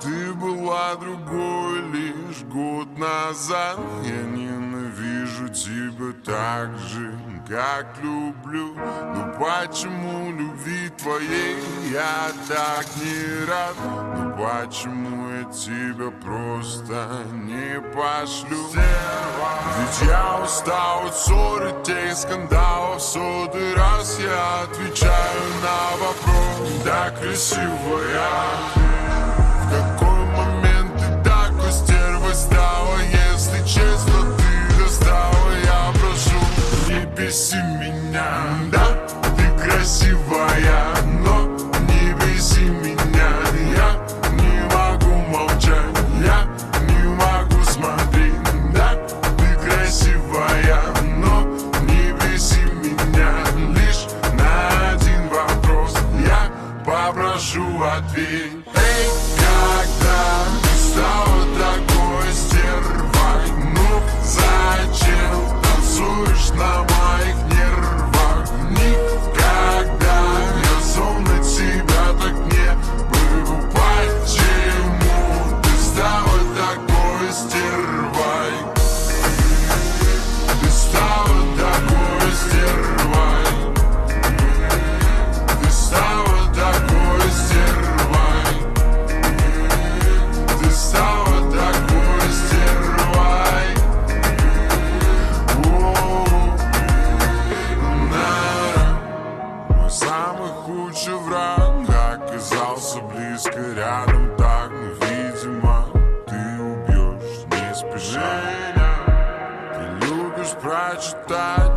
Ты была другой лишь год назад. Я ненавижу тебя так же, как люблю. Но почему любви твоей я так не рад? Но почему я тебя просто не пошлю? Ведь я устал от ссор и тех скандалов. Сотый раз я отвечаю на вопрос: да, красивая. В какой момент ты такой стервой стала? Если честно, ты достала. Я прошу, не беси меня. Да, ты красивая, но не беси меня. Я не могу молчать, я не могу смотреть. Да, ты красивая, но не беси меня. Лишь на один вопрос я попрошу ответь. Эй, когда ты стала такой стервой? Ну зачем танцуешь на моих нервах? Никогда я словно тебя так не был. Почему ты стала такой стервой? Ты стала такой стервой. Ты стала такой стервой. Ты стала такой стервой. Мой самый худший враг оказался близко рядом. Так, но, видимо, ты убьешь, не спеша. Ты любишь прочитать